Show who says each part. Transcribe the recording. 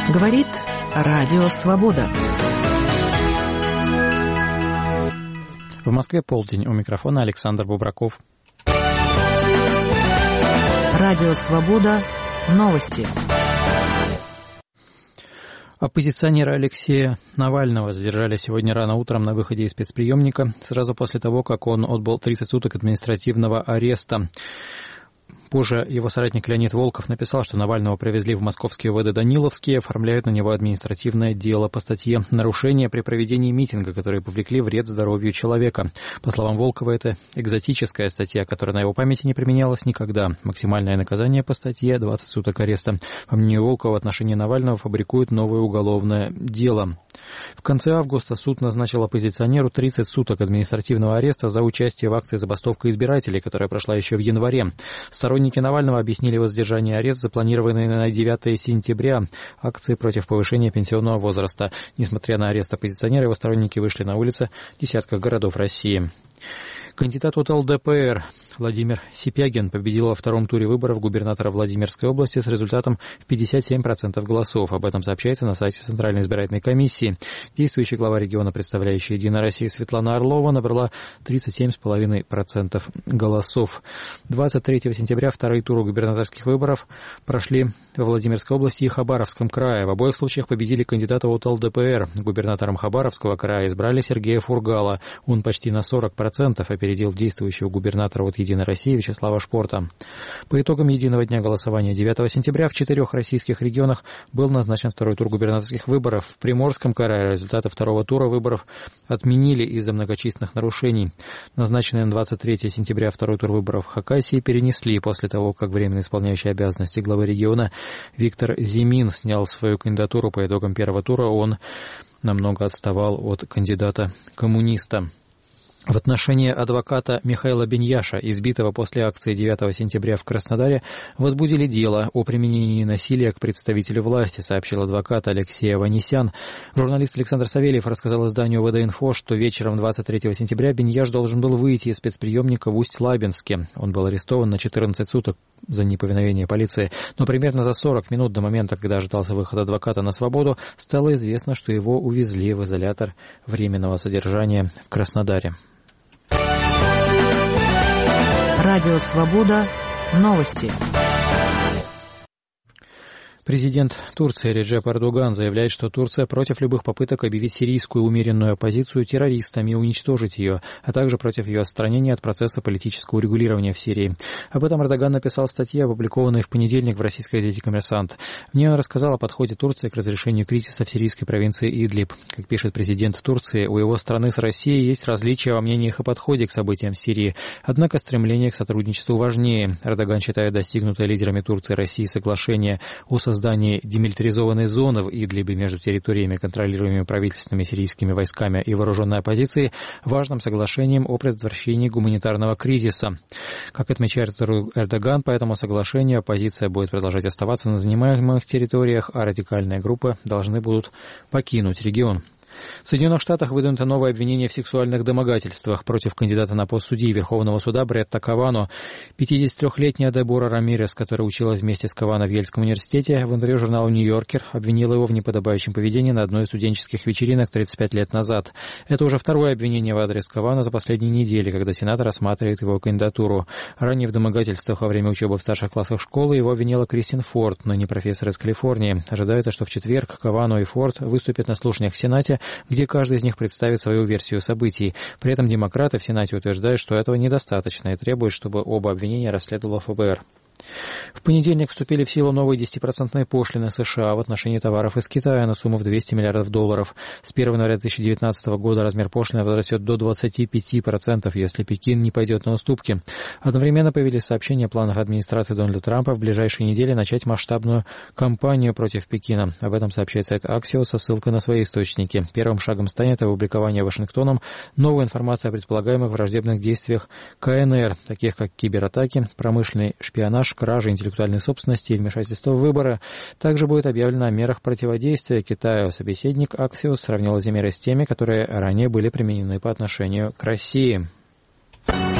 Speaker 1: Говорит Радио Свобода.
Speaker 2: В Москве полдень. У микрофона Александр Бубраков.
Speaker 1: Радио Свобода. Новости.
Speaker 2: Оппозиционера Алексея Навального задержали сегодня рано утром на выходе из спецприемника, сразу после того, как он отбыл 30 суток административного ареста. Позже его соратник Леонид Волков написал, что Навального привезли в московский УВД Даниловский, оформляют на него административное дело по статье «Нарушение при проведении митинга, которые повлекли вред здоровью человека». По словам Волкова, это экзотическая статья, которая на его памяти не применялась никогда. Максимальное наказание по статье – 20 суток ареста. По мнению Волкова, в отношении Навального фабрикуют новое уголовное дело. В конце августа суд назначил оппозиционеру 30 суток административного ареста за участие в акции «Забастовка избирателей», которая прошла еще в январе. Сторонники Навального объяснили воздержание арест, запланированный на 9 сентября, акции против повышения пенсионного возраста. Несмотря на арест оппозиционера, его сторонники вышли на улицы в десятках городов России. Кандидат от ЛДПР Владимир Сипягин победил во втором туре выборов губернатора Владимирской области с результатом в 57% голосов. Об этом сообщается на сайте Центральной избирательной комиссии. Действующий глава региона, представляющий «Единую Россию» Светлана Орлова, набрала 37,5% голосов. 23 сентября вторые туры губернаторских выборов прошли во Владимирской области и Хабаровском крае. В обоих случаях победили кандидаты от ЛДПР. Губернатором Хабаровского края избрали Сергея Фургала. Он почти на 40% опередил действующего губернатора от «Единой России» Вячеслава Шпорта. По итогам единого дня голосования 9 сентября в 4 российских регионах был назначен второй тур губернаторских выборов. В Приморском крае результаты второго тура выборов отменили из-за многочисленных нарушений. Назначенный на 23 сентября второй тур выборов в Хакасии перенесли после того, как временно исполняющий обязанности главы региона Виктор Зимин снял свою кандидатуру. По итогам первого тура он намного отставал от кандидата-коммуниста. В отношении адвоката Михаила Беньяша, избитого после акции 9 сентября в Краснодаре, возбудили дело о применении насилия к представителю власти, сообщил адвокат Алексей Аванесян. Журналист Александр Савельев рассказал изданию ВД-Инфо, что вечером 23 сентября Беньяш должен был выйти из спецприемника в Усть-Лабинске. Он был арестован на 14 суток за неповиновение полиции. Но примерно за 40 минут до момента, когда ожидался выход адвоката на свободу, стало известно, что его увезли в изолятор временного содержания в Краснодаре.
Speaker 1: Радио Свобода. Новости.
Speaker 2: Президент Турции Реджеп Эрдоган заявляет, что Турция против любых попыток объявить сирийскую умеренную оппозицию террористами и уничтожить ее, а также против ее отстранения от процесса политического урегулирования в Сирии. Об этом Эрдоган написал в статье, опубликованной в понедельник в российской газете «Коммерсант». В ней он рассказал о подходе Турции к разрешению кризиса в сирийской провинции Идлиб. Как пишет президент Турции, у его страны с Россией есть различия во мнениях и подходе к событиям в Сирии, однако стремление к сотрудничеству важнее. Эрдоган считает достигнутое лидерами Турции и России соглашение о создании демилитаризованной зоны в Идлибе между территориями, контролируемыми правительственными сирийскими войсками и вооруженной оппозицией, важным соглашением о предотвращении гуманитарного кризиса. Как отмечает Эрдоган, по этому соглашению оппозиция будет продолжать оставаться на занимаемых территориях, а радикальные группы должны будут покинуть регион. В Соединенных Штатах выдвинуто новое обвинение в сексуальных домогательствах против кандидата на пост судьи Верховного суда Бретта Кавано. 53-летняя Дебора Рамирес, которая училась вместе с Кавано в Йельском университете, в интервью журналу «Нью-Йоркер» обвинила его в неподобающем поведении на одной из студенческих вечеринок 35 лет назад. Это уже второе обвинение в адрес Кавано за последние недели, когда Сенат рассматривает его кандидатуру. Ранее в домогательствах во время учебы в старших классах школы его обвинила Кристин Форд, ныне профессор из Калифорнии. Ожидается, что в четверг Кавано и Форд выступят на слушаниях в Сенате, где каждый из них представит свою версию событий. При этом демократы в Сенате утверждают, что этого недостаточно и требуют, чтобы оба обвинения расследовало ФБР. В понедельник вступили в силу новые 10% пошлины США в отношении товаров из Китая на сумму в $200 миллиардов. С 1 января 2019 года размер пошлины возрастет до 25%, если Пекин не пойдет на уступки. Одновременно появились сообщения о планах администрации Дональда Трампа в ближайшие недели начать масштабную кампанию против Пекина. Об этом сообщает сайт Axios со ссылкой на свои источники. Первым шагом станет опубликование Вашингтоном новой информации о предполагаемых враждебных действиях КНР, таких как кибератаки, промышленный шпионаж, кражи интеллектуальной собственности и вмешательство в выборы. Также будет объявлено о мерах противодействия Китаю. Собеседник Axios сравнил эти меры с теми, которые ранее были применены по отношению к России.